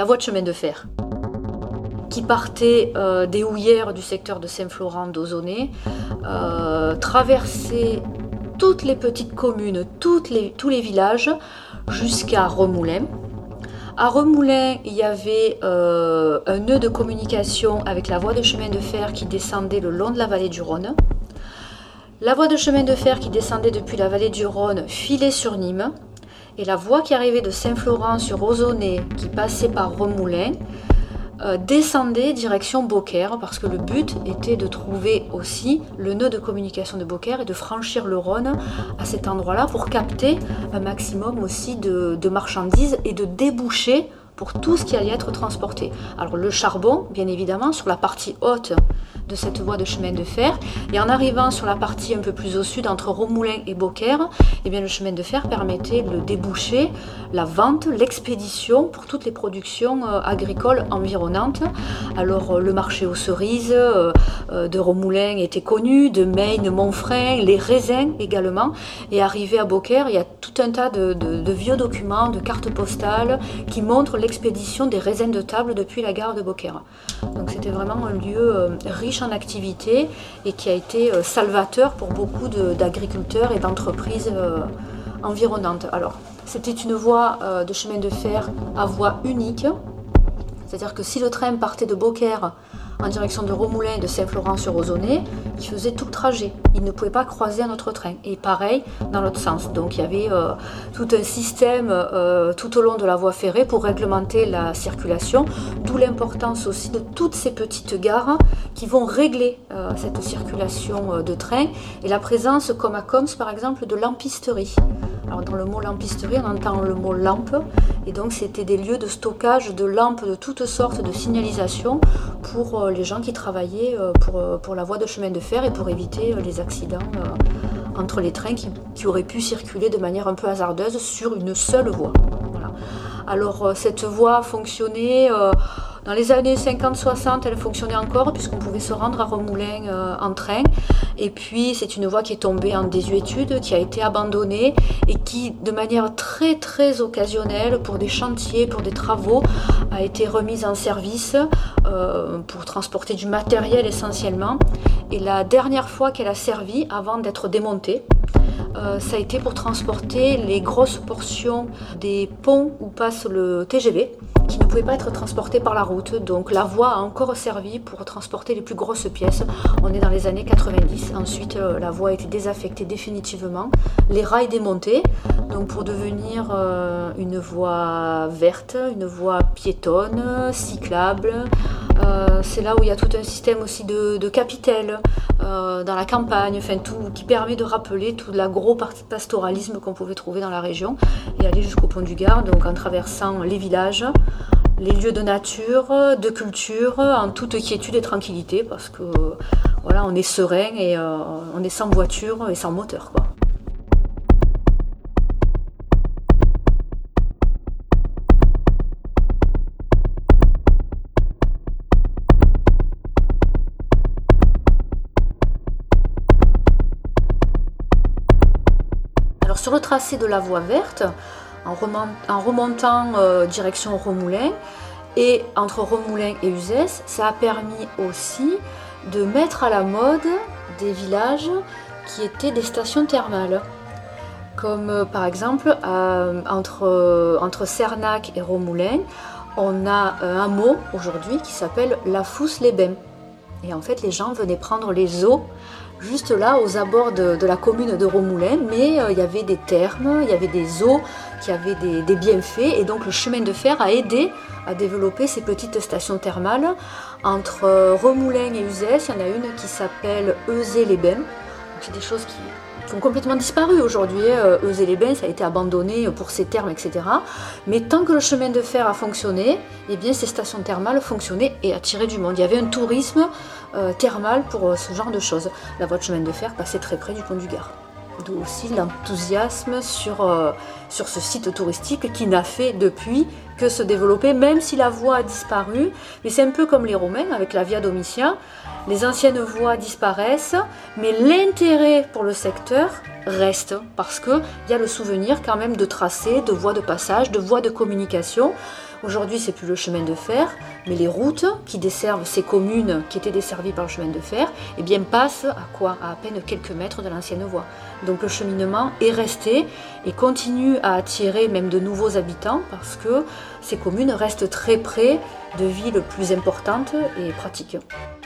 la voie de chemin de fer qui partait des houillères du secteur de Saint-Florent d'Ozonay, traversait toutes les petites communes, tous les villages, jusqu'à Remoulins. À Remoulins, il y avait un nœud de communication avec la voie de chemin de fer qui descendait le long de la vallée du Rhône. La voie de chemin de fer qui descendait depuis la vallée du Rhône filait sur Nîmes. Et la voie qui arrivait de Saint-Florent sur Ozonay, qui passait par Remoulins, descendait direction Beaucaire, parce que le but était de trouver aussi le nœud de communication de Beaucaire et de franchir le Rhône à cet endroit-là pour capter un maximum aussi de marchandises et de débouchés pour tout ce qui allait être transporté. Alors le charbon, bien évidemment, sur la partie haute de cette voie de chemin de fer, et en arrivant sur la partie un peu plus au sud, entre Remoulins et Beaucaire, eh bien, le chemin de fer permettait le débouché, la vente, l'expédition pour toutes les productions agricoles environnantes. Alors le marché aux cerises de Remoulins était connu, de Maine, Montfrin, les raisins également, et arrivé à Beaucaire, il y a tout un tas de vieux documents, de cartes postales qui montrent l'expédition des raisins de table depuis la gare de Beaucaire. Donc c'était vraiment un lieu riche en activités et qui a été salvateur pour beaucoup d'agriculteurs et d'entreprises environnantes. Alors, c'était une voie de chemin de fer à voie unique, c'est-à-dire que si le train partait de Beaucaire en direction de Remoulins et de Saint-Florent-sur-Ozonay, il faisait tout le trajet. Il ne pouvait pas croiser un autre train. Et pareil dans l'autre sens. Donc il y avait tout un système tout au long de la voie ferrée pour réglementer la circulation, d'où l'importance aussi de toutes ces petites gares qui vont régler cette circulation de train, et la présence, comme à Coms par exemple, de lampisterie. Alors dans le mot lampisterie, on entend le mot lampe, et donc c'était des lieux de stockage de lampes de toutes sortes de signalisation pour les gens qui travaillaient pour la voie de chemin de fer et pour éviter les accidents entre les trains qui auraient pu circuler de manière un peu hasardeuse sur une seule voie. Voilà. Alors cette voie fonctionnait dans les années 50-60, elle fonctionnait encore puisqu'on pouvait se rendre à Remoulins en train. Et puis c'est une voie qui est tombée en désuétude, qui a été abandonnée et qui, de manière très très occasionnelle, pour des chantiers, pour des travaux, a été remise en service pour transporter du matériel essentiellement. Et la dernière fois qu'elle a servi, avant d'être démontée, ça a été pour transporter les grosses portions des ponts où passe le TGV, qui ne pouvaient pas être transportés par la route. Donc la voie a encore servi pour transporter les plus grosses pièces. On est dans les années 90. Ensuite, la voie a été désaffectée définitivement, les rails démontés, donc pour devenir une voie verte, une voie piétonne, cyclable. C'est là où il y a tout un système aussi de capitelles dans la campagne, enfin tout qui permet de rappeler tout l'agro-pastoralisme qu'on pouvait trouver dans la région et aller jusqu'au pont du Gard, donc en traversant les villages, les lieux de nature, de culture, en toute quiétude et tranquillité, parce que voilà, on est serein et on est sans voiture et sans moteur, quoi. Alors sur le tracé de la voie verte, en remontant direction Remoulins et entre Remoulins et Uzès, ça a permis aussi de mettre à la mode des villages qui étaient des stations thermales. Comme par exemple entre Cernac et Remoulins, on a un hameau aujourd'hui qui s'appelle La Fousse-les-Bains. Et en fait les gens venaient prendre les eaux juste là aux abords de la commune de Remoulins, mais il y avait des thermes, il y avait des eaux qui avaient des bienfaits, et donc le chemin de fer a aidé à développer ces petites stations thermales. Entre Remoulins et Uzès, il y en a une qui s'appelle Euzé-les-Bains. C'est des choses qui ont complètement disparu aujourd'hui. Euzé-les-Bains, ça a été abandonné pour ses thermes, etc. Mais tant que le chemin de fer a fonctionné, eh bien, ces stations thermales fonctionnaient et attiraient du monde. Il y avait un tourisme thermal pour ce genre de choses. La voie de chemin de fer passait très près du pont du Gard. D'où aussi l'enthousiasme sur ce site touristique qui n'a fait depuis que se développer, même si la voie a disparu. Mais c'est un peu comme les Romains avec la Via Domitia. Les anciennes voies disparaissent, mais l'intérêt pour le secteur reste, parce qu'il y a le souvenir quand même de tracés, de voies de passage, de voies de communication. Aujourd'hui, c'est plus le chemin de fer, mais les routes qui desservent ces communes qui étaient desservies par le chemin de fer, eh bien, passent à peine quelques mètres de l'ancienne voie. Donc le cheminement est resté et continue à attirer même de nouveaux habitants parce que ces communes restent très près de villes plus importantes et pratiques.